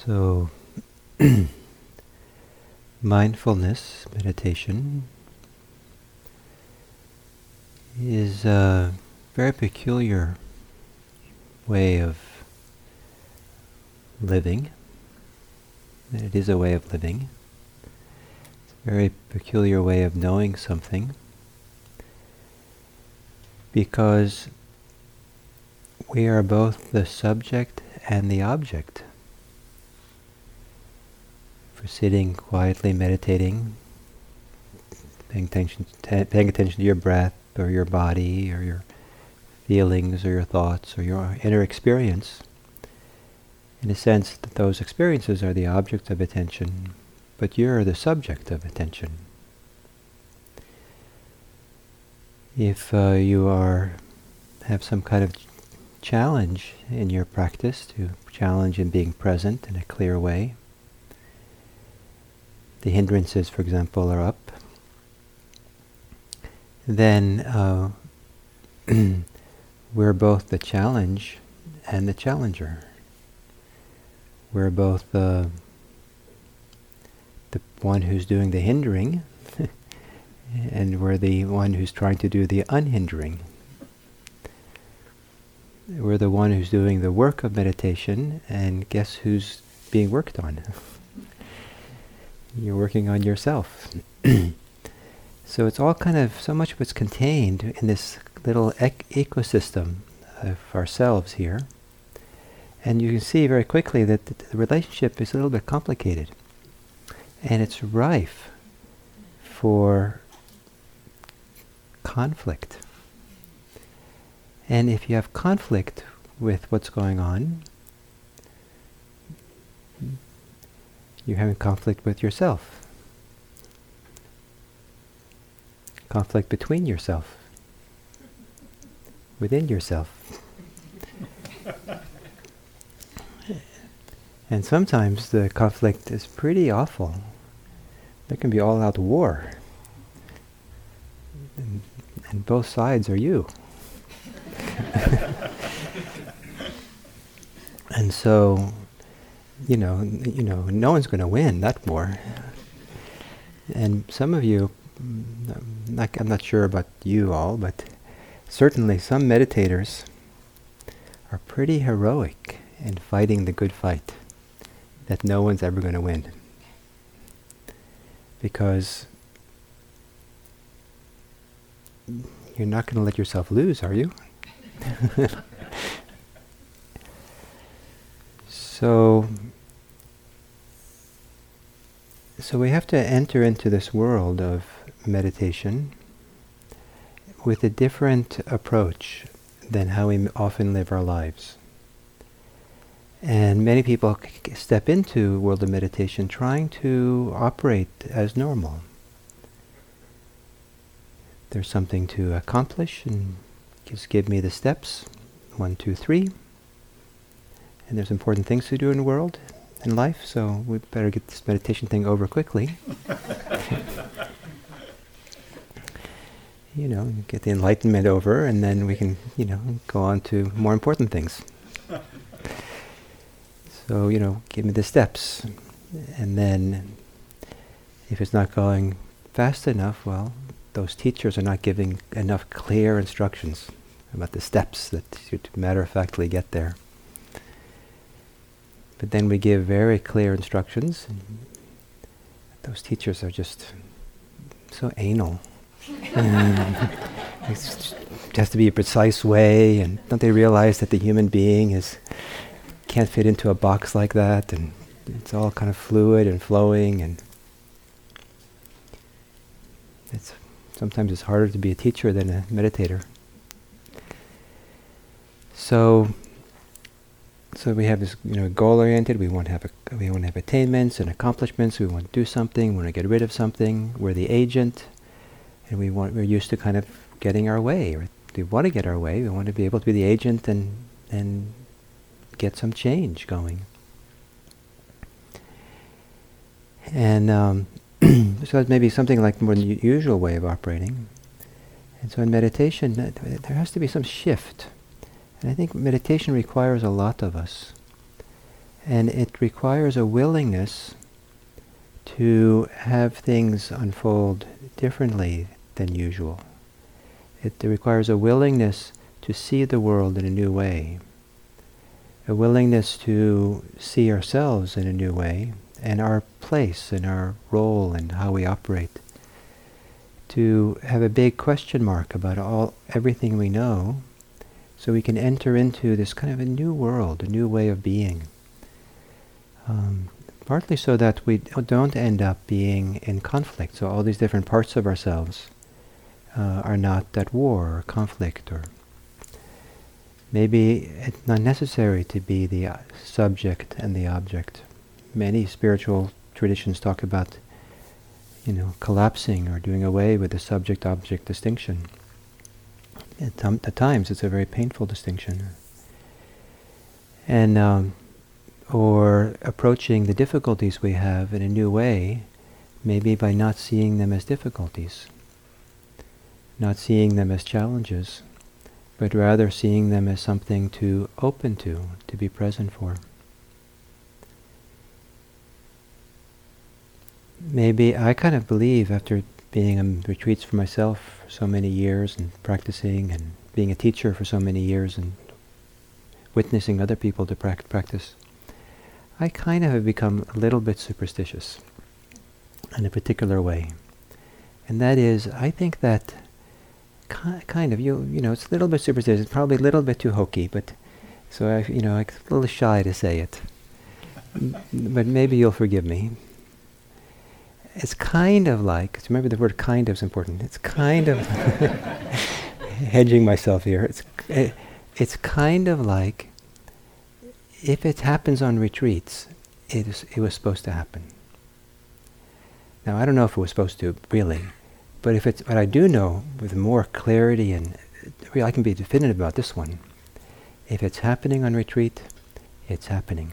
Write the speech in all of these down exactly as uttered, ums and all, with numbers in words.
So, mindfulness meditation is a very peculiar way of living. It is a way of living. It's a very peculiar way of knowing something, because we are both the subject and the object. For sitting quietly meditating, paying attention, t- paying attention to your breath or your body or your feelings or your thoughts or your inner experience, in a sense that those experiences are the object of attention, but you're the subject of attention. If uh, you are have some kind of challenge in your practice, to challenge in being present in a clear way, the hindrances, for example, are up, then uh, we're both the challenge and the challenger. We're both the the one who's doing the hindering, and we're the one who's trying to do the unhindering. We're the one who's doing the work of meditation, and guess who's being worked on? You're working on yourself. So it's all kind of, so much of it's contained in this little ec- ecosystem of ourselves here. And you can see very quickly that the, the relationship is a little bit complicated. And it's rife for conflict. And if you have conflict with what's going on, you're having conflict with yourself. Conflict between yourself. Within yourself. And sometimes the conflict is pretty awful. There can be all-out war. And, and both sides are you. And so, you know, you know, no one's going to win that war. And some of you, not, I'm not sure about you all, but certainly some meditators are pretty heroic in fighting the good fight that no one's ever going to win. Because you're not going to let yourself lose, are you? So, so we have to enter into this world of meditation with a different approach than how we m- often live our lives. And many people c- step into world of meditation trying to operate as normal. There's something to accomplish, and just give me the steps, one, two, three. And there's important things to do in the world, in life, so we better get this meditation thing over quickly. You know, get the enlightenment over, and then we can, you know, go on to more important things. So, you know, give me the steps. And then, if it's not going fast enough, well, those teachers are not giving enough clear instructions about the steps that you matter-of-factly get there. But then we give very clear instructions. And those teachers are just so anal. And it's, it has to be a precise way, and don't they realize that the human being is can't fit into a box like that, and it's all kind of fluid and flowing, and it's sometimes it's harder to be a teacher than a meditator. So. So we have this, you know, goal-oriented. We want to have a, we want to have attainments and accomplishments. We want to do something. We want to get rid of something. We're the agent, and we want. We're used to kind of getting our way. Or we want to get our way. We want to be able to be the agent and and get some change going. And um, so it's maybe something like more the usual way of operating. And so in meditation, th- there has to be some shift. And I think meditation requires a lot of us. And it requires a willingness to have things unfold differently than usual. It requires a willingness to see the world in a new way, a willingness to see ourselves in a new way, and our place and our role and how we operate, to have a big question mark about all everything we know, so we can enter into this kind of a new world, a new way of being. Um, partly so that we don't end up being in conflict, so all these different parts of ourselves uh, are not at war or conflict, or maybe it's not necessary to be the uh, subject and the object. Many spiritual traditions talk about, you know, collapsing or doing away with the subject-object distinction. At, tum- at times it's a very painful distinction. And um, or approaching the difficulties we have in a new way, maybe by not seeing them as difficulties, not seeing them as challenges, but rather seeing them as something to open to, to be present for. Maybe I kind of believe, after being on retreats for myself for so many years and practicing and being a teacher for so many years and witnessing other people to prac- practice, I kind of have become a little bit superstitious in a particular way. And that is, I think that ki- kind of, you you know, it's a little bit superstitious, it's probably a little bit too hokey, but so I, you know, I'm a little shy to say it. M- but maybe you'll forgive me. It's kind of like, remember the word kind of is important, it's kind of, hedging myself here, it's it, it's kind of like, if it happens on retreats, it, is, it was supposed to happen. Now, I don't know if it was supposed to, really, but if it's, but I do know with more clarity, and uh, I can be definitive about this one. If it's happening on retreat, it's happening.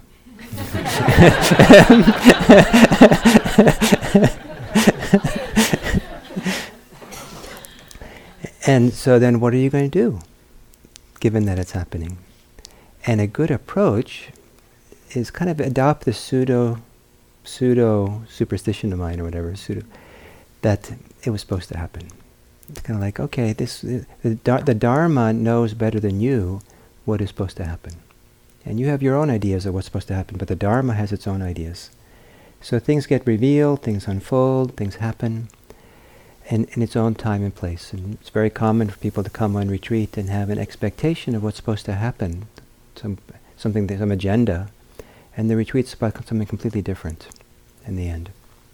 And so then what are you going to do, given that it's happening? And a good approach is kind of adopt the pseudo, pseudo superstition of mine, or whatever, pseudo, that it was supposed to happen. It's kind of like, okay, this uh, the, the Dharma knows better than you what is supposed to happen, and you have your own ideas of what's supposed to happen, but the Dharma has its own ideas. So things get revealed, things unfold, things happen, in, in its own time and place. And it's very common for people to come on retreat and have an expectation of what's supposed to happen, some something, some agenda, and the retreat's about something completely different in the end.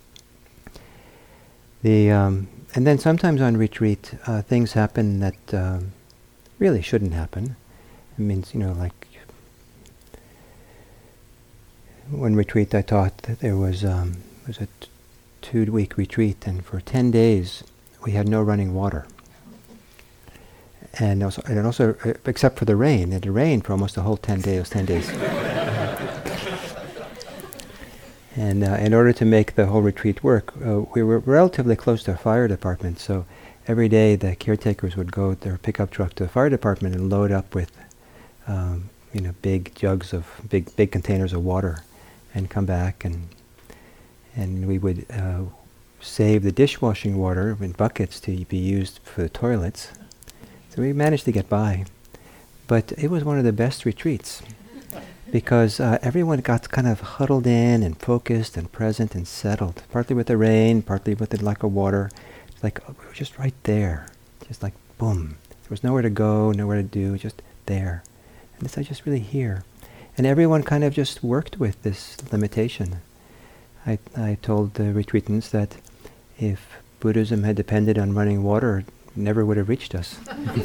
The um, and then sometimes on retreat, uh, things happen that um, really shouldn't happen. It means, you know, like one retreat I taught that there was um, was a t- two-week retreat, and for ten days we had no running water. And also, and also uh, except for the rain, it had rained for almost the whole ten days. Ten days. And uh, in order to make the whole retreat work, uh, we were relatively close to a fire department. So every day the caretakers would go with their pickup truck to the fire department and load up with, um, you know, big jugs of big big containers of water, and come back, and and we would uh, save the dishwashing water in buckets to be used for the toilets. So we managed to get by, but it was one of the best retreats because uh, everyone got kind of huddled in and focused and present and settled, partly with the rain, partly with the lack of water. It's like, oh, we were just right there, just like boom. There was nowhere to go, nowhere to do, just there. And it's like just really here. And everyone kind of just worked with this limitation. I, I told the retreatants that if Buddhism had depended on running water, it never would have reached us.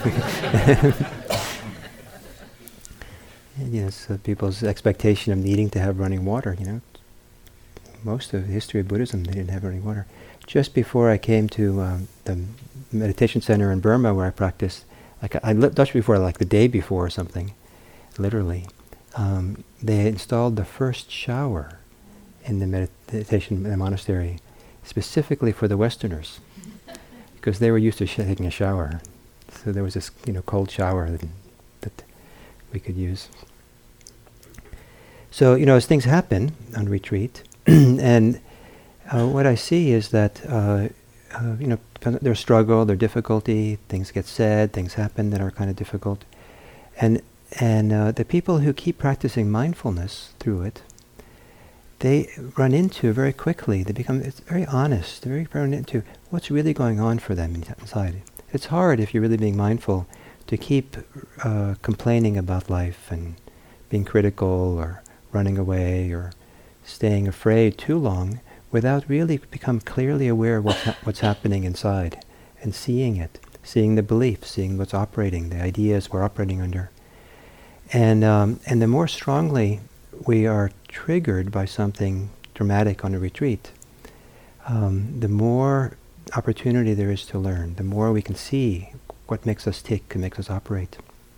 And, you know, so people's expectation of needing to have running water, you know. Most of the history of Buddhism, they didn't have running water. Just before I came to um, the meditation center in Burma where I practiced, like I, I lived just before, like the day before or something, literally, um, they installed the first shower in the meditation in the monastery, specifically for the Westerners, because they were used to sh- taking a shower. So there was this, you know, cold shower that, that we could use. So, you know, as things happen on retreat, and uh, what I see is that, uh, uh, you know, there's struggle, there's difficulty, things get said, things happen that are kind of difficult. And and uh, the people who keep practicing mindfulness through it, they run into very quickly, they become it's very honest, they very run into what's really going on for them inside. It's hard if you're really being mindful to keep uh, complaining about life and being critical or running away or staying afraid too long without really become clearly aware of what's, ha- what's happening inside and seeing it, seeing the belief, seeing what's operating, the ideas we're operating under. And um, and the more strongly we are triggered by something dramatic on a retreat, um, the more opportunity there is to learn, the more we can see what makes us tick and makes us operate.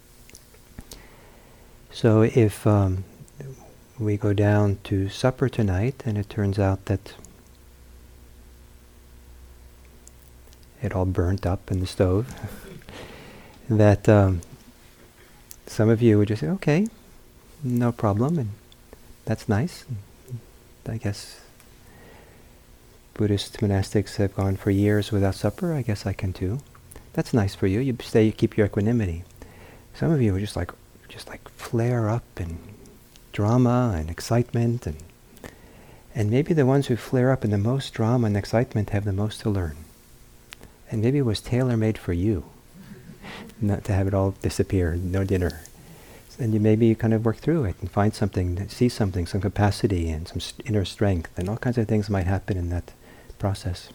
So if um, we go down to supper tonight and it turns out that it all burnt up in the stove, that um, some of you would just say, okay, no problem, and that's nice. I guess Buddhist monastics have gone for years without supper. I guess I can too. That's nice for you. You stay, you keep your equanimity. Some of you are just like, just like flare up in drama and excitement, and and maybe the ones who flare up in the most drama and excitement have the most to learn. And maybe it was tailor-made for you, not to have it all disappear, no dinner. And you maybe kind of work through it and find something, see something, some capacity and some st- inner strength, and all kinds of things might happen in that process.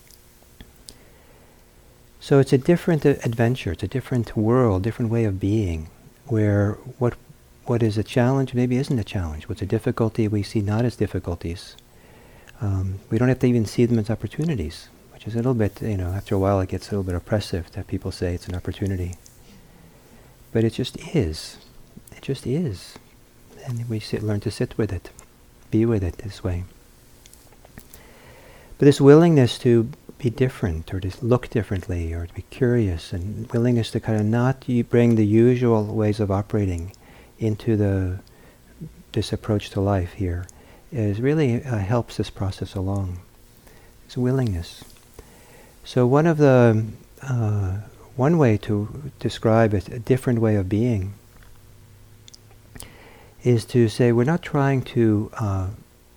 So it's a different uh, adventure, it's a different world, different way of being, where what what is a challenge maybe isn't a challenge. What's a difficulty we see not as difficulties. Um, we don't have to even see them as opportunities, which is a little bit, you know, after a while it gets a little bit oppressive to have people say it's an opportunity. But it just is. It just is. And we sit, learn to sit with it, be with it this way. But this willingness to be different, or to look differently, or to be curious, and willingness to kind of not y- bring the usual ways of operating into the this approach to life here, is really uh, helps this process along. It's willingness. So one of the uh, one way to describe it, a different way of being, is to say we're not trying to uh,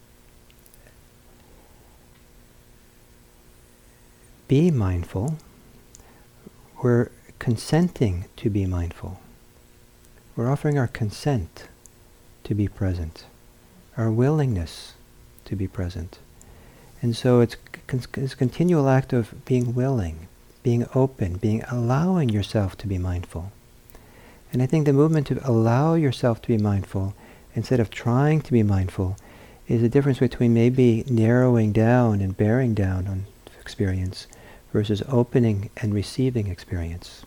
be mindful, we're consenting to be mindful. We're offering our consent to be present, our willingness to be present. And so it's, con- it's a continual act of being willing, being open, being allowing yourself to be mindful. And I think the movement to allow yourself to be mindful, instead of trying to be mindful, is the difference between maybe narrowing down and bearing down on experience versus opening and receiving experience.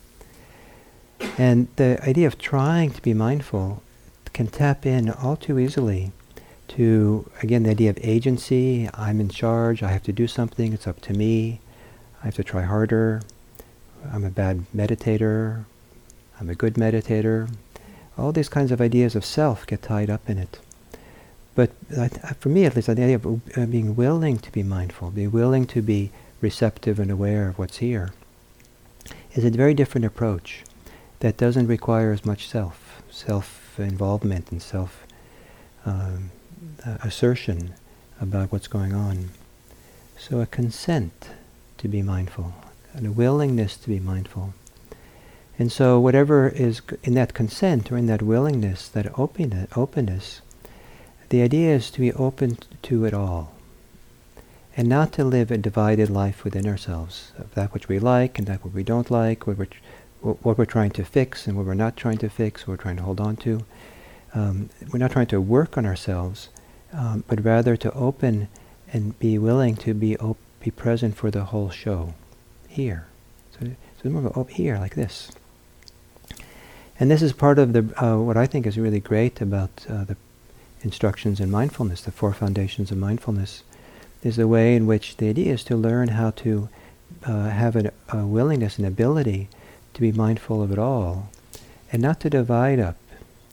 And the idea of trying to be mindful can tap in all too easily to, again, the idea of agency. I'm in charge, I have to do something, it's up to me, I have to try harder, I'm a bad meditator, I'm a good meditator. All these kinds of ideas of self get tied up in it. But uh, for me at least, the idea of uh, being willing to be mindful, be willing to be receptive and aware of what's here, is a very different approach that doesn't require as much self, self-involvement and self um, uh, assertion about what's going on. So a consent to be mindful, and a willingness to be mindful. And so whatever is c- in that consent or in that willingness, that open- openness, the idea is to be open t- to it all, and not to live a divided life within ourselves, of that which we like and that what we don't like, what we're, tr- what we're trying to fix and what we're not trying to fix, what we're trying to hold on to. Um, we're not trying to work on ourselves, um, but rather to open and be willing to be op- be present for the whole show, here. So, so more of a, oh, here, like this. And this is part of the uh, what I think is really great about uh, the instructions in mindfulness, the four foundations of mindfulness, is the way in which the idea is to learn how to uh, have a, a willingness and ability to be mindful of it all, and not to divide up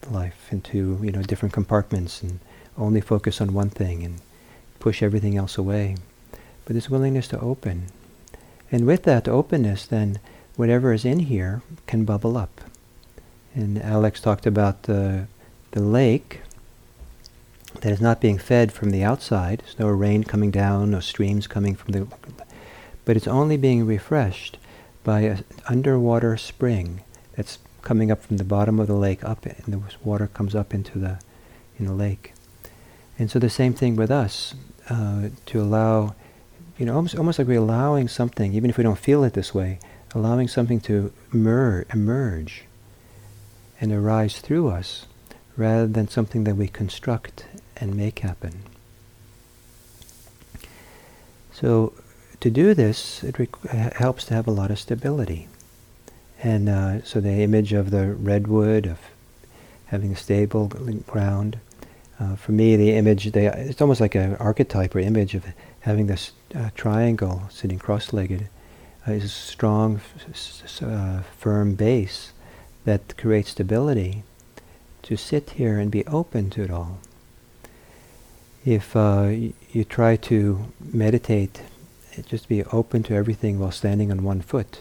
life into, you know, different compartments and only focus on one thing and push everything else away. But this willingness to open. And with that openness, then whatever is in here can bubble up. And Alex talked about the, the lake that is not being fed from the outside. There's no rain coming down, no streams coming from the... But it's only being refreshed by an underwater spring that's coming up from the bottom of the lake up, and the water comes up into the, in the lake. And so the same thing with us, uh, to allow, you know, almost, almost like we're allowing something, even if we don't feel it this way, allowing something to emer- emerge and arise through us, rather than something that we construct and make happen. So to do this, it rec- helps to have a lot of stability. And uh, so the image of the redwood, of having a stable ground, uh, for me the image, they, it's almost like an archetype or image of having this uh, triangle sitting cross-legged, uh, is a strong, f- s- uh, firm base that creates stability to sit here and be open to it all. If uh, y- you try to meditate, just be open to everything while standing on one foot,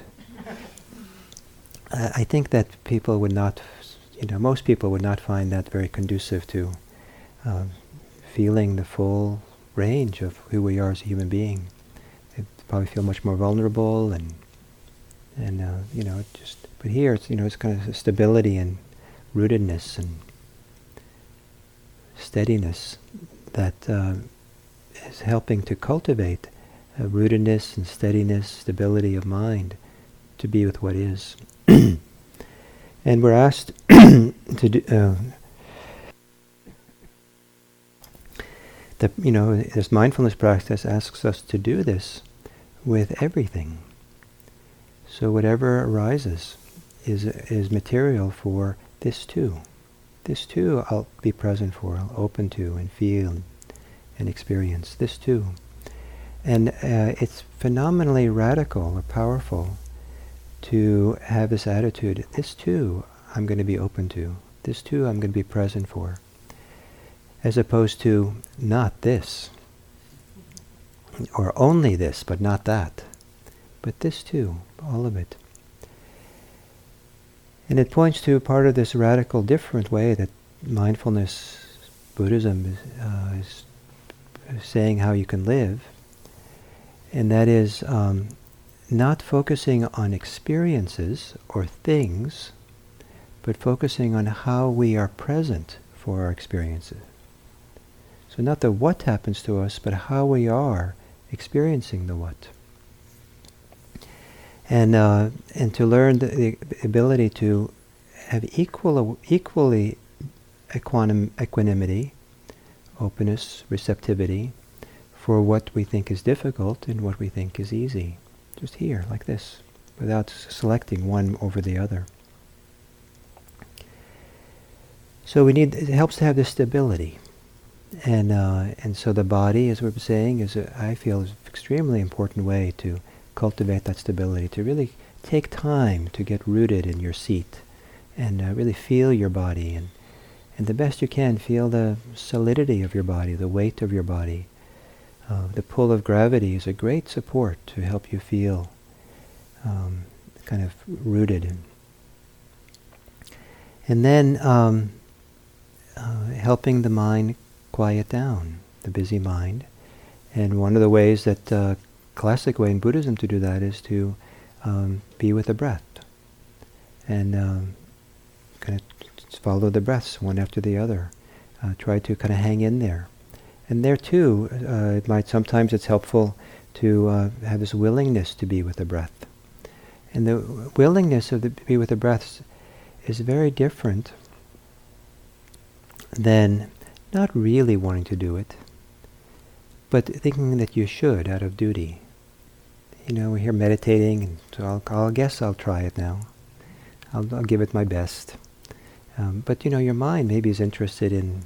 uh, I think that people would not, you know, most people would not find that very conducive to uh, feeling the full range of who we are as a human being. They'd probably feel much more vulnerable and, and uh, you know, it just, but here it's, you know, it's kind of a stability and rootedness and steadiness that uh, is helping to cultivate a rootedness and steadiness, stability of mind to be with what is. And we're asked to do, uh, the, you know, this mindfulness practice asks us to do this with everything. So whatever arises is is material for this too. This too I'll be present for, I'll open to and feel and experience. This too. And uh, it's phenomenally radical or powerful to have this attitude, this too I'm going to be open to, this too I'm going to be present for, as opposed to not this, or only this but not that, but this too, all of it. And it points to part of this radical different way that mindfulness, Buddhism is, uh, is saying how you can live, and that is um, not focusing on experiences or things, but focusing on how we are present for our experiences. So not the what happens to us, but how we are experiencing the what. And uh, and to learn the, the ability to have equal, equally equanim, equanimity, openness, receptivity, for what we think is difficult and what we think is easy. Just here, like this, without s- selecting one over the other. So we need, it helps to have this stability. And uh, and so the body, as we're saying, is a, I feel is an extremely important way to cultivate that stability, to really take time to get rooted in your seat and uh, really feel your body, and, and the best you can feel the solidity of your body, the weight of your body. Uh, the pull of gravity is a great support to help you feel um, kind of rooted. And then um, uh, helping the mind quiet down, the busy mind. And one of the ways that uh, classic way in Buddhism to do that is to um, be with the breath and um, kind of follow the breaths one after the other. Uh, try to kind of hang in there. And there too, uh, it might sometimes it's helpful to uh, have this willingness to be with the breath. And the willingness of the be with the breath is very different than not really wanting to do it, but thinking that you should out of duty. You know, we're here meditating, and so I'll, I'll guess I'll try it now. I'll, I'll give it my best. Um, but you know, your mind maybe is interested in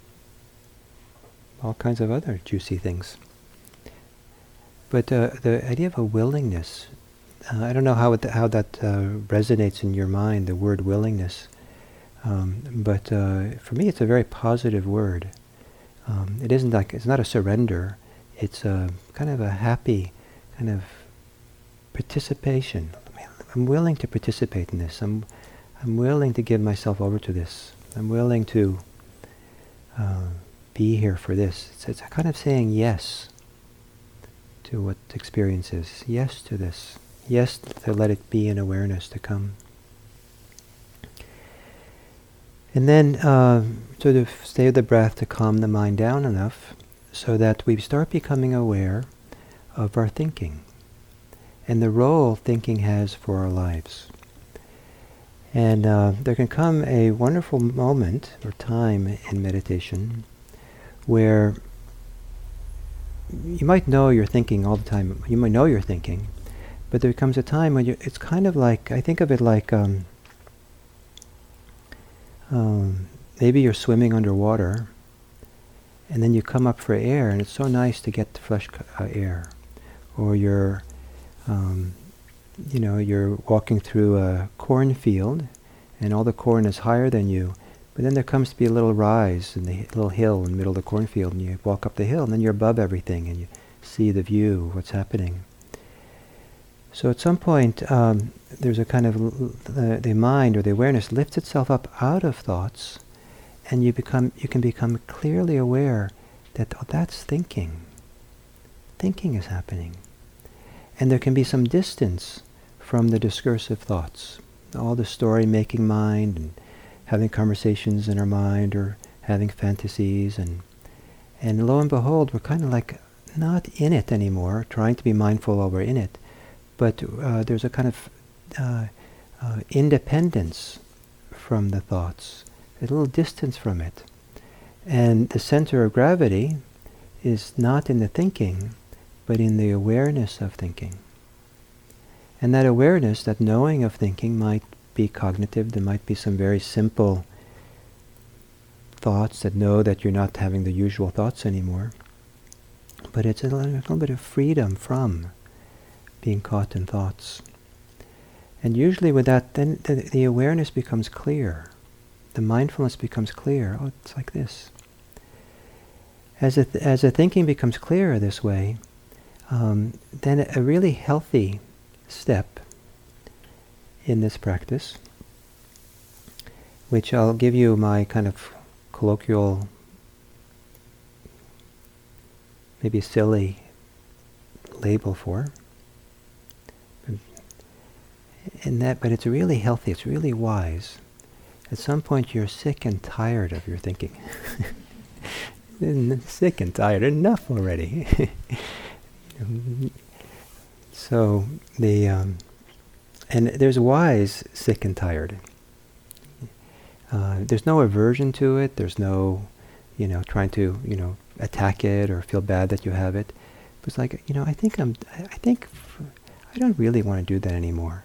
all kinds of other juicy things. But uh, the idea of a willingness, uh, I don't know how it, how that uh, resonates in your mind, the word willingness. Um, but uh, for me, it's a very positive word. Um, it isn't like, it's not a surrender. It's a kind of a happy kind of participation. I'm willing to participate in this. I'm, I'm willing to give myself over to this. I'm willing to uh, be here for this. It's, it's a kind of saying yes to what experience is. Yes to this. Yes to let it be in awareness to come. And then uh, sort of stay with the breath to calm the mind down enough so that we start becoming aware of our thinking and the role thinking has for our lives. And uh, there can come a wonderful moment or time in meditation where you might know you're thinking all the time. You might know you're thinking, but there comes a time when you, it's kind of like, I think of it like um, um, maybe you're swimming underwater and then you come up for air and it's so nice to get the fresh uh, air. Or you're, um, you know, you're walking through a cornfield and all the corn is higher than you, but then there comes to be a little rise in the h- little hill in the middle of the cornfield and you walk up the hill and then you're above everything and you see the view, what's happening. So at some point um, there's a kind of, l- the, the mind or the awareness lifts itself up out of thoughts and you become, you can become clearly aware that oh, that's thinking. Thinking is happening. And there can be some distance from the discursive thoughts, all the story-making mind and having conversations in our mind or having fantasies. And and lo and behold, we're kind of like not in it anymore, trying to be mindful while we're in it. But uh, there's a kind of uh, uh, independence from the thoughts, a little distance from it. And the center of gravity is not in the thinking, but in the awareness of thinking. And that awareness, that knowing of thinking might be cognitive. There might be some very simple thoughts that know that you're not having the usual thoughts anymore. But it's a little, a little bit of freedom from being caught in thoughts. And usually with that, then the, the awareness becomes clear. The mindfulness becomes clear. Oh, it's like this. As a th- as a thinking becomes clearer this way, um, then a, a really healthy step in this practice, which I'll give you my kind of colloquial, maybe silly label for. In that, but it's really healthy, it's really wise. At some point you're sick and tired of your thinking. Sick and tired, enough already. So the um, and there's wise sick and tired. Uh, there's no aversion to it. There's no, you know, trying to you know attack it or feel bad that you have it. It's like you know, I think I'm. I think f- I don't really want to do that anymore.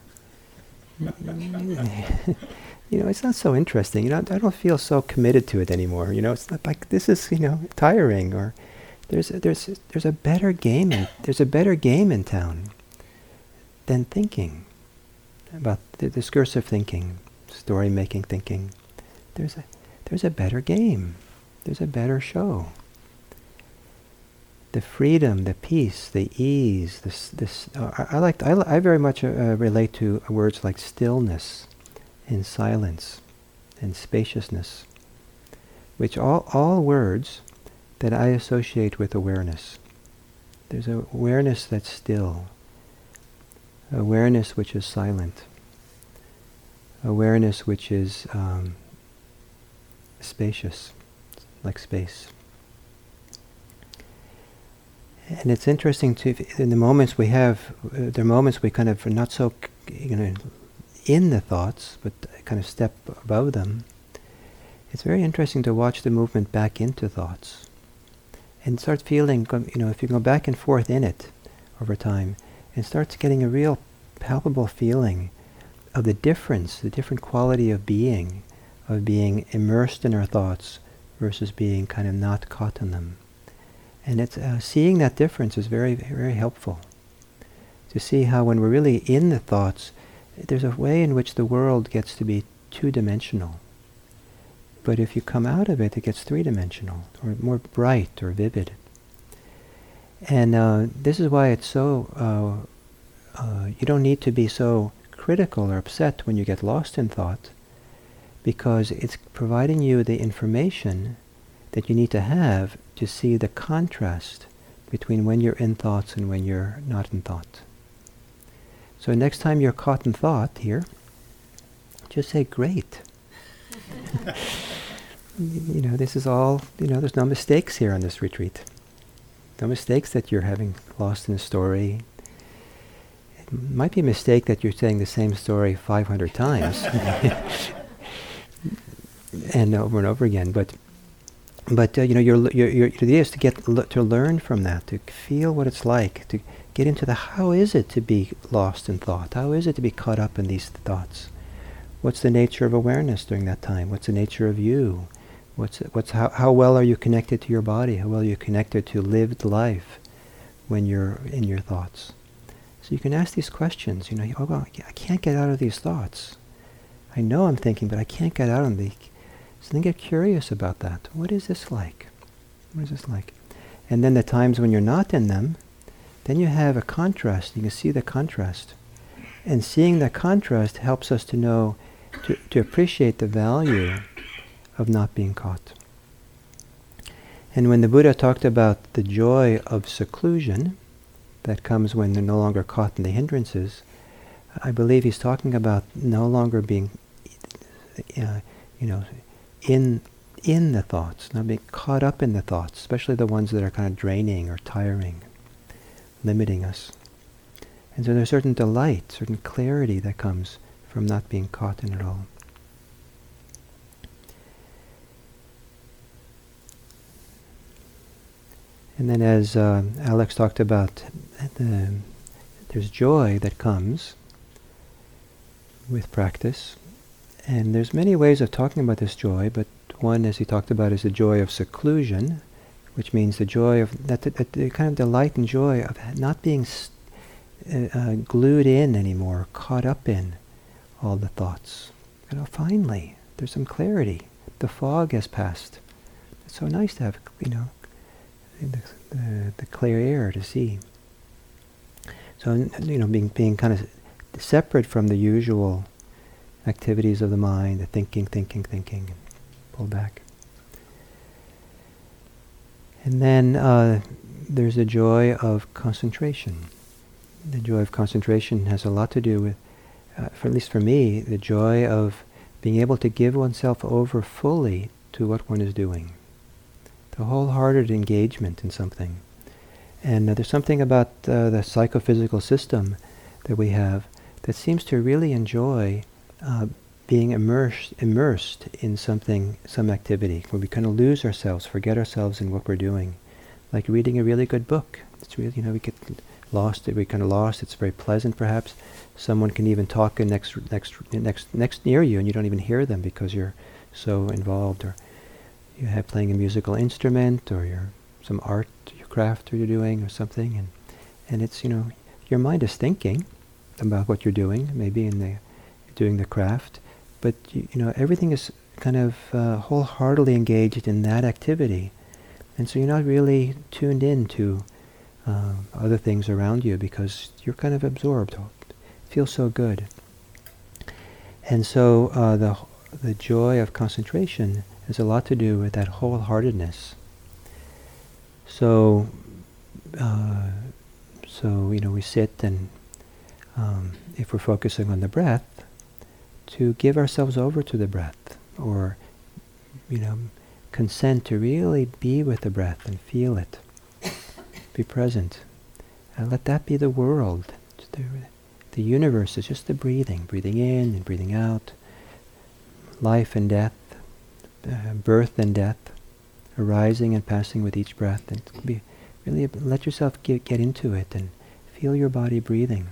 You know, it's not so interesting. You know, I don't feel so committed to it anymore. You know, it's not like this is you know tiring. Or there's a, there's there's a better game. In, there's a better game in town than thinking about the discursive thinking, story making thinking. There's a there's a better game. There's a better show. The freedom, the peace, the ease. This this uh, I, I like. I, I very much uh, relate to words like stillness, and silence, and spaciousness, which all all words that I associate with awareness. There's a awareness that's still. Awareness which is silent. Awareness which is um, spacious, like space. And it's interesting to, in the moments we have, uh, there are moments we kind of are not so, you know, in the thoughts, but kind of step above them. It's very interesting to watch the movement back into thoughts, and start feeling, you know, if you go back and forth in it over time, and starts getting a real palpable feeling of the difference, the different quality of being, of being immersed in our thoughts versus being kind of not caught in them. And it's uh, seeing that difference is very, very helpful. To see how when we're really in the thoughts, there's a way in which the world gets to be two-dimensional. But if you come out of it, it gets three-dimensional, or more bright or vivid. And uh, this is why it's so, uh, uh, you don't need to be so critical or upset when you get lost in thought, because it's providing you the information that you need to have to see the contrast between when you're in thoughts and when you're not in thought. So next time you're caught in thought here, just say, great. You know, this is all, you know, there's no mistakes here on this retreat. No mistakes that you're having lost in a story. It might be a mistake that you're saying the same story five hundred times. And over and over again. But, but uh, you know, your, your, your, the idea is to get, l- to learn from that, to feel what it's like, to get into the, how is it to be lost in thought? How is it to be caught up in these thoughts? What's the nature of awareness during that time? What's the nature of you? What's what's how how well are you connected to your body? How well are you connected to lived life when you're in your thoughts? So you can ask these questions. You know, oh well, I can't get out of these thoughts. I know I'm thinking, but I can't get out of them. So then get curious about that. What is this like? What is this like? And then the times when you're not in them, then you have a contrast. You can see the contrast, and seeing the contrast helps us to know, to to appreciate the value of not being caught. And when the Buddha talked about the joy of seclusion that comes when they're no longer caught in the hindrances, I believe he's talking about no longer being, uh, you know, in in the thoughts, not being caught up in the thoughts, especially the ones that are kind of draining or tiring, limiting us. And so there's certain delight, certain clarity that comes from not being caught in it all. And then as uh, Alex talked about, the, there's joy that comes with practice. And there's many ways of talking about this joy, but one, as he talked about, is the joy of seclusion, which means the joy of, that the, that the kind of delight and joy of not being st- uh, uh, glued in anymore, caught up in all the thoughts. You know, finally, there's some clarity. The fog has passed. It's so nice to have, you know, The, the, the clear air to see. So, you know, being being kind of separate from the usual activities of the mind, the thinking, thinking, thinking, and pull back. And then uh, there's a joy of concentration. The joy of concentration has a lot to do with, uh, for at least for me, the joy of being able to give oneself over fully to what one is doing. The wholehearted engagement in something. And uh, there's something about uh, the psychophysical system that we have that seems to really enjoy uh, being immersed, immersed in something, some activity, where we kind of lose ourselves, forget ourselves in what we're doing. Like reading a really good book. It's really, you know, we get lost, we kind of lost, it's very pleasant perhaps. Someone can even talk in next, next, next, next near you and you don't even hear them because you're so involved. Or you have playing a musical instrument, or your some art, your craft you're doing, or something, and and it's, you know, your mind is thinking about what you're doing, maybe in the doing the craft, but you, you know, everything is kind of uh, wholeheartedly engaged in that activity, and so you're not really tuned in to uh, other things around you because you're kind of absorbed. It feels so good, and so uh, the the joy of concentration has a lot to do with that wholeheartedness. So, uh, so you know, we sit and um, if we're focusing on the breath, to give ourselves over to the breath, or you know, consent to really be with the breath and feel it, be present, and let that be the world. The, the universe is just the breathing, breathing in and breathing out, life and death. Uh, birth and death, arising and passing with each breath, and be really let yourself get, get into it and feel your body breathing.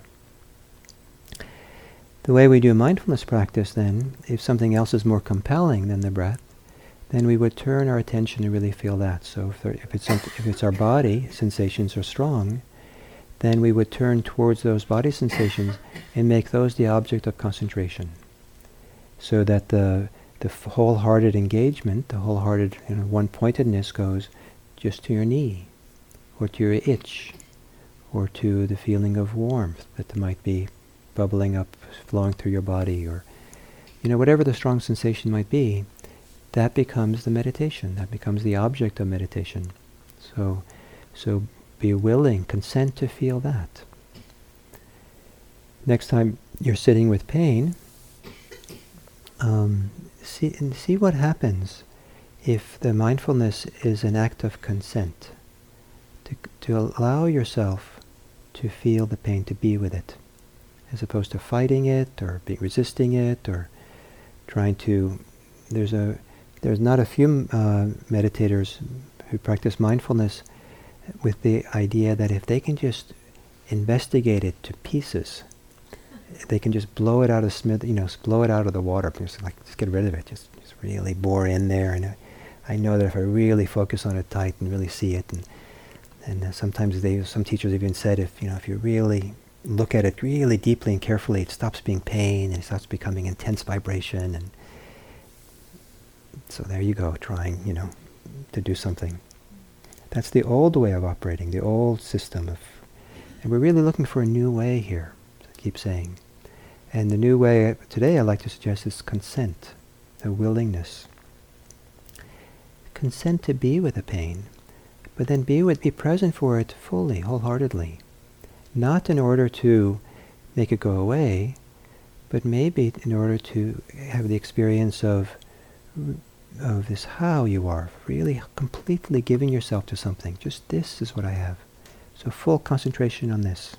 The way we do mindfulness practice then, if something else is more compelling than the breath, then we would turn our attention to really feel that. So if, there, if it's if it's our body sensations are strong, then we would turn towards those body sensations and make those the object of concentration, so that the the f- wholehearted engagement, the wholehearted, you know, one-pointedness goes just to your knee, or to your itch, or to the feeling of warmth that might be bubbling up, flowing through your body, or, you know, whatever the strong sensation might be, that becomes the meditation, that becomes the object of meditation. So, so be willing, consent to feel that. Next time you're sitting with pain, um, see, and see what happens if the mindfulness is an act of consent, to, to allow yourself to feel the pain, to be with it, as opposed to fighting it, or be resisting it, or trying to, there's a, there's not a few uh, meditators who practice mindfulness with the idea that if they can just investigate it to pieces, they can just blow it out of smith, you know, blow it out of the water. Just like, just get rid of it. Just, just really bore in there. And uh, I know that if I really focus on it tight and really see it, and and uh, sometimes they, some teachers even said, if you know, if you really look at it really deeply and carefully, it stops being pain and it starts becoming intense vibration. And so there you go, trying, you know, to do something. That's the old way of operating, the old system of, and we're really looking for a new way here. I keep saying. And the new way today I'd like to suggest is consent, a willingness. Consent to be with the pain, but then be with, be present for it fully, wholeheartedly. Not in order to make it go away, but maybe in order to have the experience of of this how you are, really completely giving yourself to something. Just this is what I have. So full concentration on this.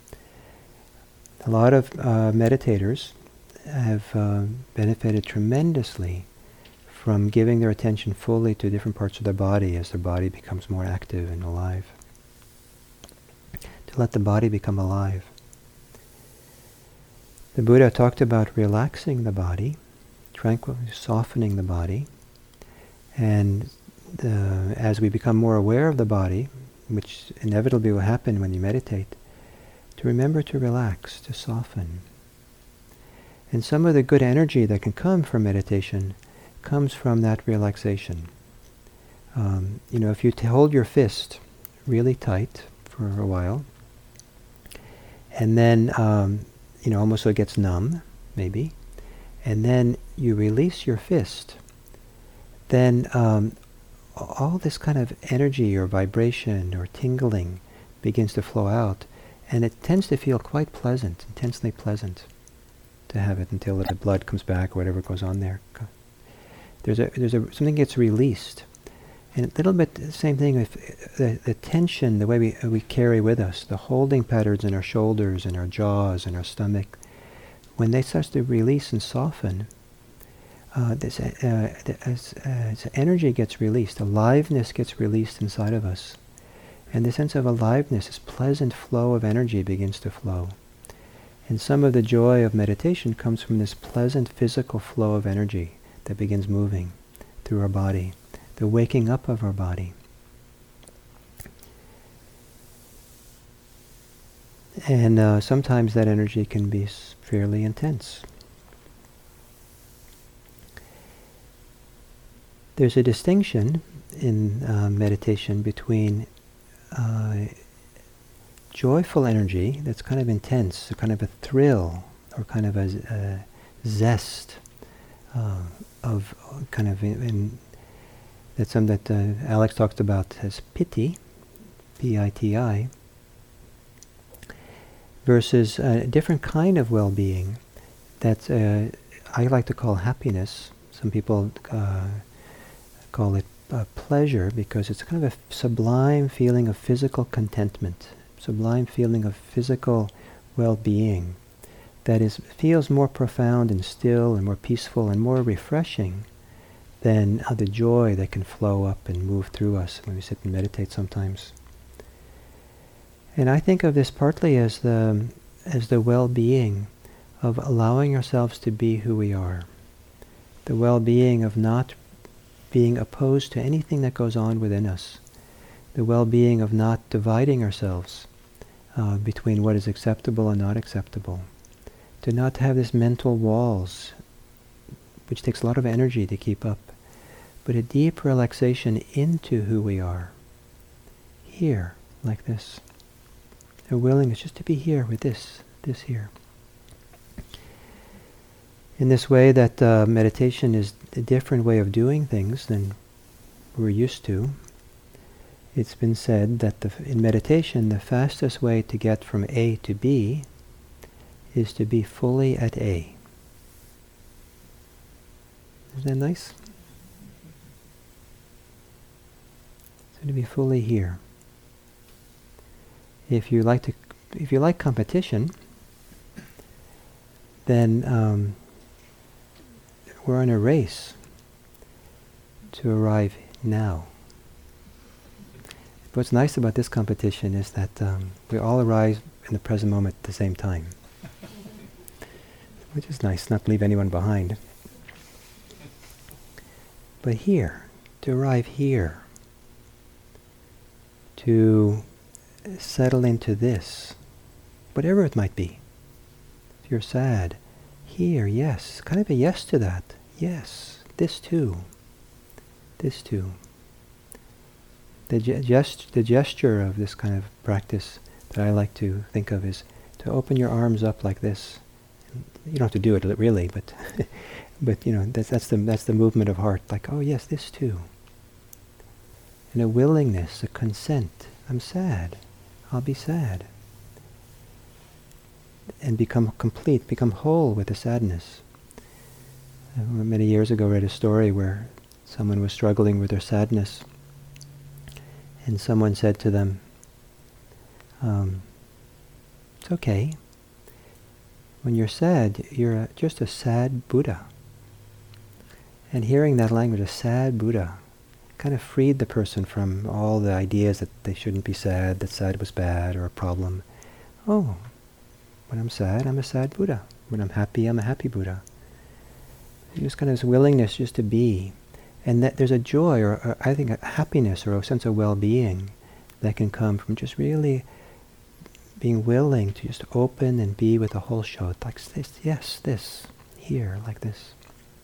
A lot of uh, meditators have uh, benefited tremendously from giving their attention fully to different parts of their body as their body becomes more active and alive. To let the body become alive. The Buddha talked about relaxing the body, tranquil, softening the body, and uh, as we become more aware of the body, which inevitably will happen when you meditate, to remember to relax, to soften. And some of the good energy that can come from meditation comes from that relaxation. Um, you know, if you t- hold your fist really tight for a while, and then, um, you know, almost so it gets numb, maybe, and then you release your fist, then um, all this kind of energy or vibration or tingling begins to flow out, and it tends to feel quite pleasant, intensely pleasant to have it until the blood comes back or whatever goes on there. There's a there's a something gets released, and a little bit the same thing with the, the tension, the way we uh, we carry with us, the holding patterns in our shoulders and our jaws and our stomach. When they start to release and soften, uh, this uh, as, as energy gets released, aliveness gets released inside of us. And the sense of aliveness, this pleasant flow of energy begins to flow. And some of the joy of meditation comes from this pleasant physical flow of energy that begins moving through our body, the waking up of our body. And uh, sometimes that energy can be fairly intense. There's a distinction in uh, meditation between uh, joyful energy that's kind of intense, a kind of a thrill, or kind of a, a zest uh, of kind of in, in that's something that uh, Alex talks about as piti, P I T I, versus a different kind of well-being that uh, I like to call happiness. Some people uh, call it uh, pleasure, because it's kind of a sublime feeling of physical contentment, sublime feeling of physical well-being that is feels more profound and still and more peaceful and more refreshing than uh, the joy that can flow up and move through us when we sit and meditate sometimes. And I think of this partly as the as the well-being of allowing ourselves to be who we are, the well-being of not being opposed to anything that goes on within us, the well-being of not dividing ourselves uh, between what is acceptable and not acceptable, to not have these mental walls which takes a lot of energy to keep up. But a deep relaxation into who we are. Here, like this. A willingness just to be here with this, this here. In this way that uh, meditation is a different way of doing things than we're used to. It's been said that the, in meditation the fastest way to get from A to B is to be fully at A. Isn't that nice? So to be fully here. If you like to, if you like competition, then um, we're in a race to arrive now. What's nice about this competition is that um, we all arrive in the present moment at the same time, which is nice, not leave anyone behind. But here, to arrive here, to settle into this, whatever it might be. If you're sad, here, yes, kind of a yes to that. Yes, this too. This too. The, ge- gest- the gesture of this kind of practice that I like to think of is to open your arms up like this. You don't have to do it really, but but you know that's that's the that's the movement of heart. Like, oh yes, this too. And a willingness, a consent. I'm sad. I'll be sad. And become complete, become whole with the sadness. I many years ago read a story where someone was struggling with their sadness, and someone said to them, um, it's okay. When you're sad, you're a, just a sad Buddha. And hearing that language, a sad Buddha, kind of freed the person from all the ideas that they shouldn't be sad, that sad was bad or a problem. Oh, when I'm sad, I'm a sad Buddha. When I'm happy, I'm a happy Buddha. Just kind of this willingness just to be. And that there's a joy, or, or I think a happiness, or a sense of well-being that can come from just really being willing to just open and be with the whole show. Like this, yes, this, here, like this.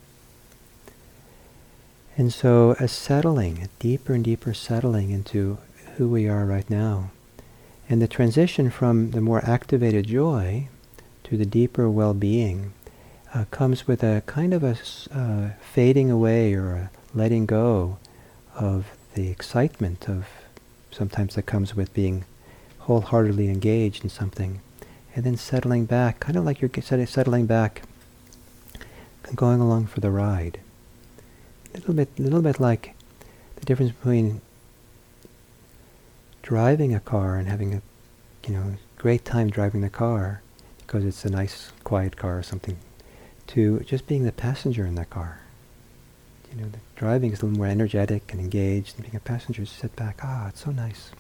And so a settling, a deeper and deeper settling into who we are right now. And the transition from the more activated joy to the deeper well-being uh, comes with a kind of a uh, fading away or a letting go of the excitement of sometimes that comes with being wholeheartedly engaged in something, and then settling back, kind of like you're settling back and going along for the ride. A little bit, little bit like the difference between driving a car and having a, you know, great time driving the car because it's a nice, quiet car or something, to just being the passenger in that car. You know, the driving is a little more energetic and engaged, and being a passenger, just sit back. Ah, it's so nice.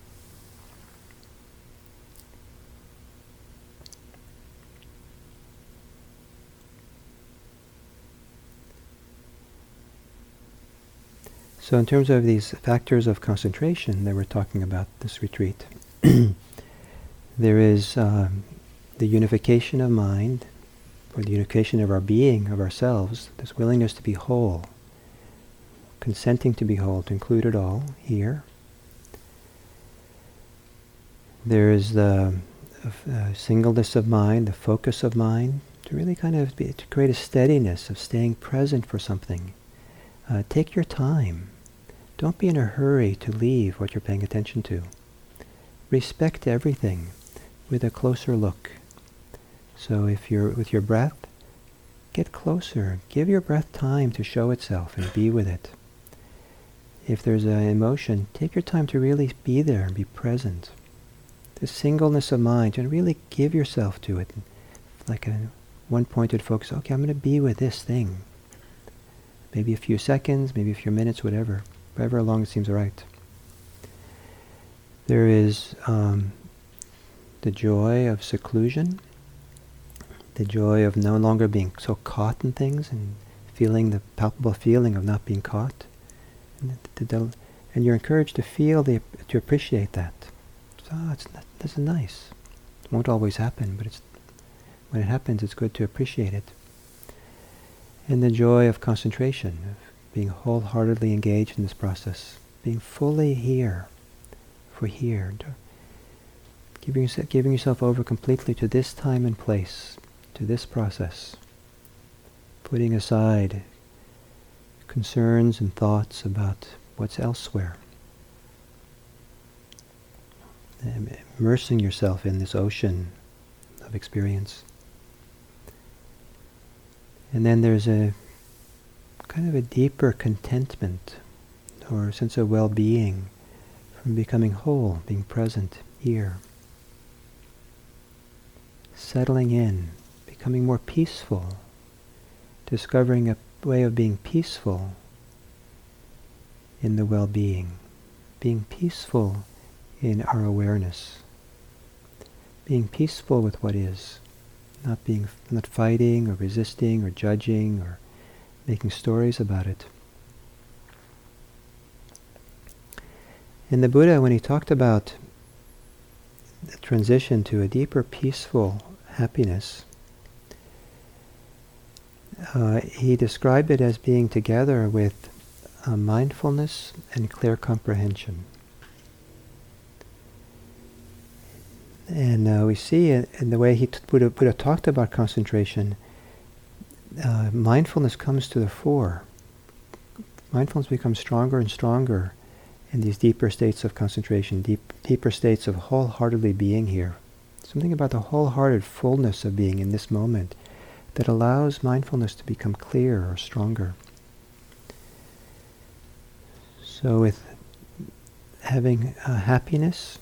So in terms of these factors of concentration that we're talking about this retreat, there is um, the unification of mind, or the unification of our being, of ourselves, this willingness to be whole, consenting to be whole, to include it all here. There is the uh, singleness of mind, the focus of mind, to really kind of be, to create a steadiness of staying present for something. Uh, take your time. Don't be in a hurry to leave what you're paying attention to. Respect everything with a closer look. So if you're with your breath, get closer. Give your breath time to show itself and be with it. If there's an emotion, take your time to really be there and be present. The singleness of mind, and really give yourself to it. Like a one-pointed focus. Okay, I'm going to be with this thing. Maybe a few seconds, maybe a few minutes, whatever. However long it seems right. There is um, the joy of seclusion. The joy of no longer being so caught in things and feeling the palpable feeling of not being caught. And, the, the, and you're encouraged to feel, the, to appreciate that. So, oh, it's not, this is nice. It won't always happen, but it's when it happens, it's good to appreciate it. And the joy of concentration, of being wholeheartedly engaged in this process, being fully here, for here, giving yourself, giving yourself over completely to this time and place, to this process, putting aside concerns and thoughts about what's elsewhere, immersing yourself in this ocean of experience. And then there's a kind of a deeper contentment or sense of well-being from becoming whole, being present here. Settling in, becoming more peaceful, discovering a way of being peaceful in the well-being, being peaceful in our awareness, being peaceful with what is, not being, not fighting or resisting or judging or making stories about it. And the Buddha, when he talked about the transition to a deeper peaceful happiness, uh, he described it as being together with uh, mindfulness and clear comprehension. And uh, we see it in the way he t- Buddha, Buddha talked about concentration, uh, mindfulness comes to the fore. Mindfulness becomes stronger and stronger in these deeper states of concentration, deep, deeper states of wholeheartedly being here. Something about the wholehearted fullness of being in this moment that allows mindfulness to become clearer or stronger. So with having uh, happiness,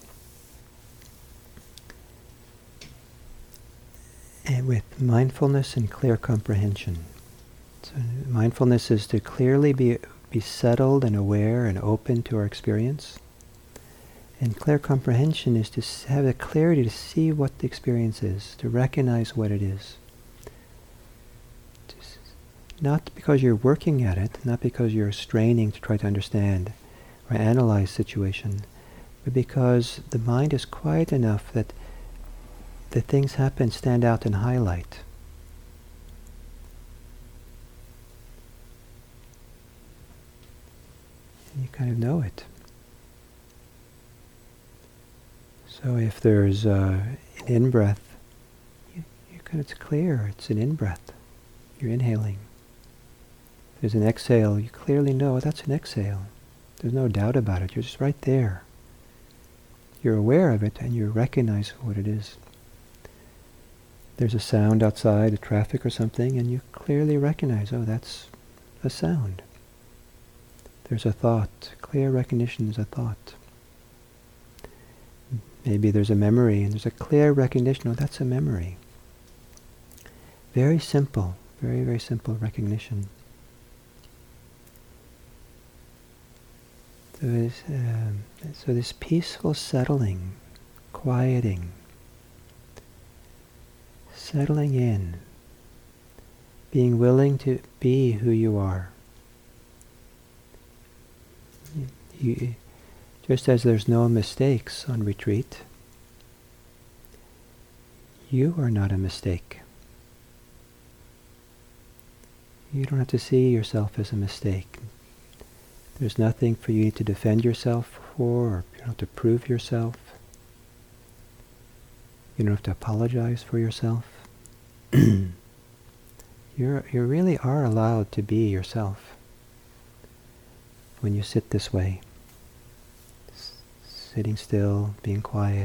and with mindfulness and clear comprehension. So mindfulness is to clearly be be settled and aware and open to our experience. And clear comprehension is to s- have the clarity to see what the experience is, to recognize what it is. To s- not because you're working at it, not because you're straining to try to understand or analyze situation, but because the mind is quiet enough that the things happen, stand out and highlight. And you kind of know it. So if there's uh, an in-breath, you, you kind of, it's clear, it's an in-breath. You're inhaling. If there's an exhale, you clearly know that's an exhale. There's no doubt about it, you're just right there. You're aware of it and you recognize what it is. There's a sound outside, a traffic or something, and you clearly recognize, oh, that's a sound. There's a thought. Clear recognition is a thought. Maybe there's a memory, and there's a clear recognition, oh, that's a memory. Very simple, very, very simple recognition. So this, um, so this peaceful settling, quieting, settling in, being willing to be who you are. You, you, just as there's no mistakes on retreat, you are not a mistake. You don't have to see yourself as a mistake. There's nothing for you to defend yourself for, or you don't have to prove yourself. You don't have to apologize for yourself. You're, you really are allowed to be yourself when you sit this way. S- sitting still, being quiet,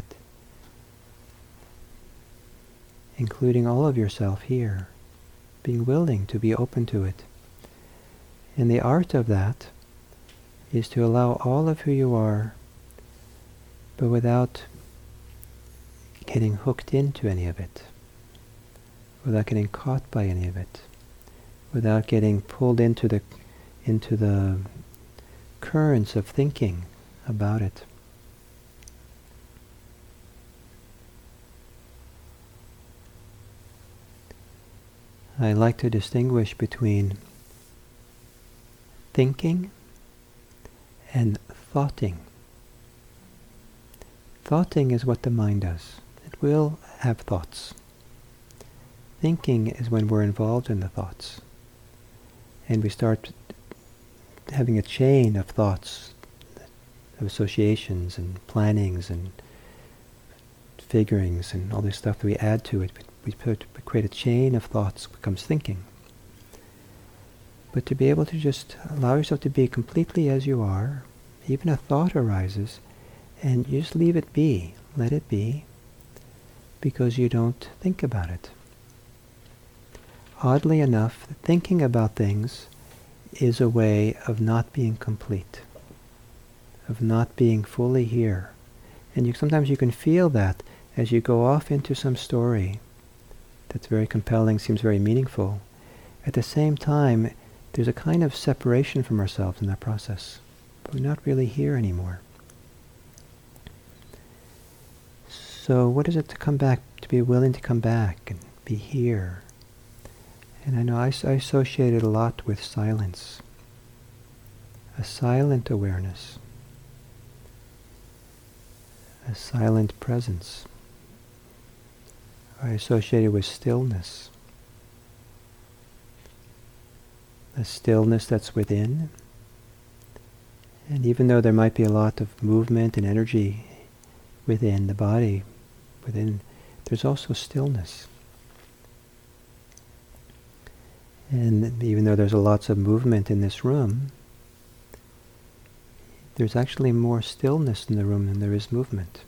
including all of yourself here, being willing to be open to it. And the art of that is to allow all of who you are, but without getting hooked into any of it, without getting caught by any of it, without getting pulled into the into the currents of thinking about it. I like to distinguish between thinking and thoughting. Thoughting is what the mind does. It will have thoughts. Thinking is when we're involved in the thoughts. and we start having a chain of thoughts, of associations and plannings and figurings and all this stuff that we add to it. We, put, we create a chain of thoughts, becomes thinking. But to be able to just allow yourself to be completely as you are, even a thought arises, and you just leave it be, let it be, because you don't think about it. Oddly enough, thinking about things is a way of not being complete, of not being fully here. And you, sometimes you can feel that as you go off into some story that's very compelling, seems very meaningful. At the same time, there's a kind of separation from ourselves in that process. But we're not really here anymore. So what is it to come back, to be willing to come back and be here? And I know I, I associate it a lot with silence. A silent awareness. A silent presence. I associate it with stillness. A stillness that's within. And even though there might be a lot of movement and energy within the body, within, there's also stillness. And even though there's lots of movement in this room, there's actually more stillness in the room than there is movement.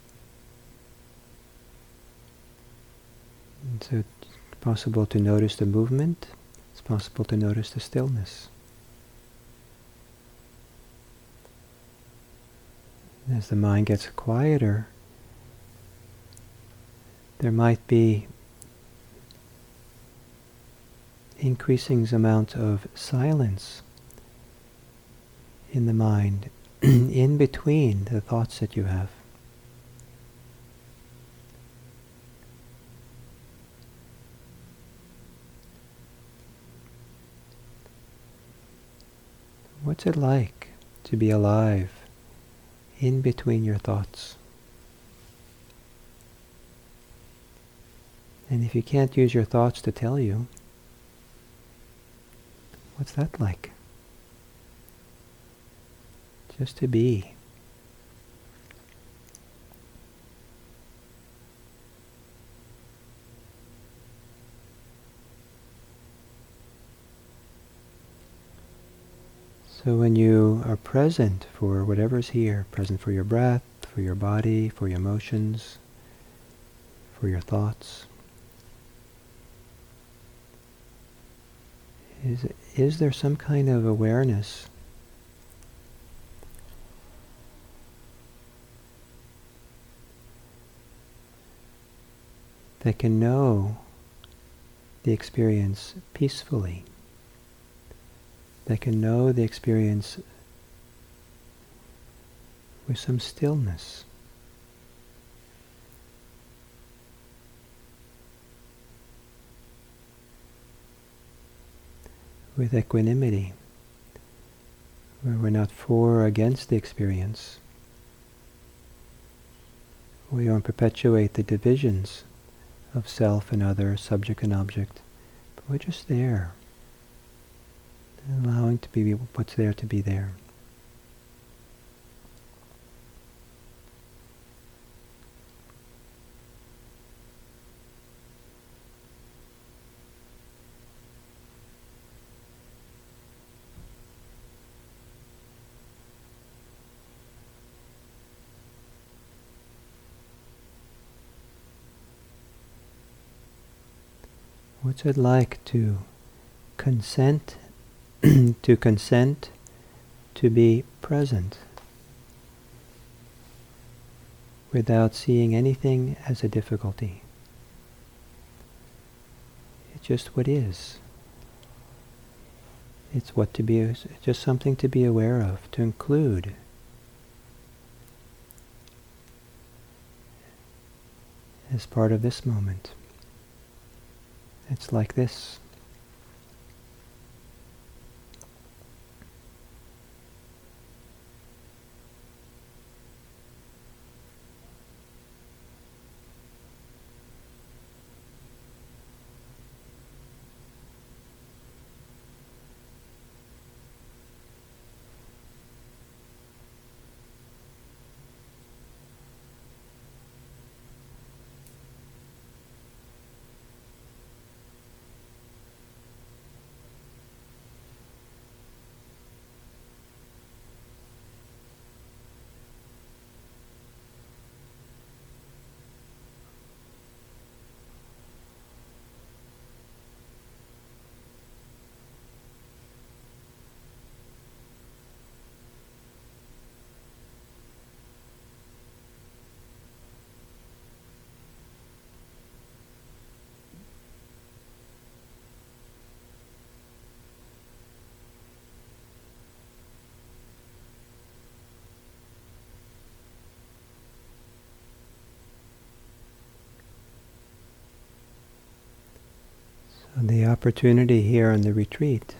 And so it's possible to notice the movement, it's possible to notice the stillness. As the mind gets quieter, there might be increasing amount of silence in the mind in between the thoughts that you have. What's it like to be alive in between your thoughts? And if you can't use your thoughts to tell you, what's that like? Just to be. So when you are present for whatever's here, present for your breath, for your body, for your emotions, for your thoughts, is, is there some kind of awareness that can know the experience peacefully, that can know the experience with some stillness? With equanimity, where we're not for or against the experience. We don't perpetuate the divisions of self and other, subject and object, but we're just there, allowing to be what's there to be there. What's it like to consent, to consent to be present without seeing anything as a difficulty? It's just what is. It's what to be, it's just something to be aware of, to include. As part of this moment. It's like this. And the opportunity here on the retreat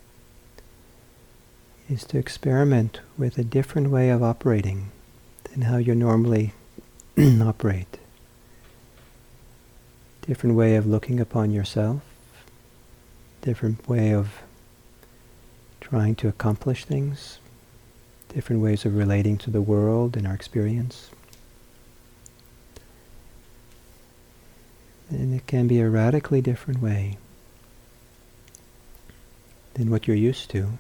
is to experiment with a different way of operating than how you normally operate. Different way of looking upon yourself, different way of trying to accomplish things, different ways of relating to the world and our experience. And it can be a radically different way than what you're used to.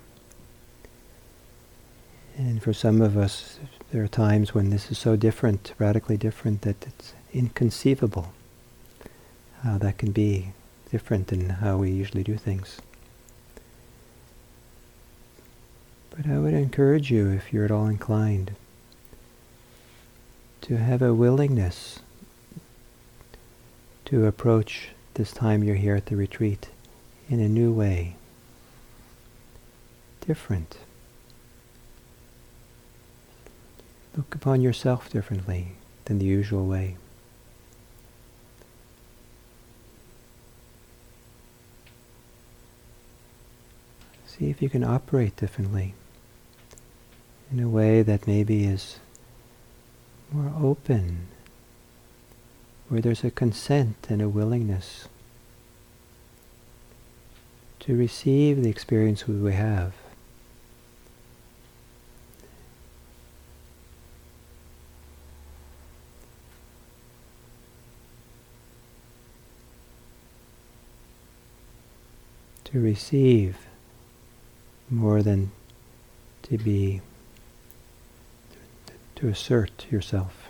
And for some of us, there are times when this is so different, radically different, that it's inconceivable how that can be different than how we usually do things. But I would encourage you, if you're at all inclined, to have a willingness to approach this time you're here at the retreat in a new way, different. Look upon yourself differently than the usual way. See if you can operate differently, in a way that maybe is more open, where there's a consent and a willingness to receive the experience we have. To receive more than to be, to assert yourself.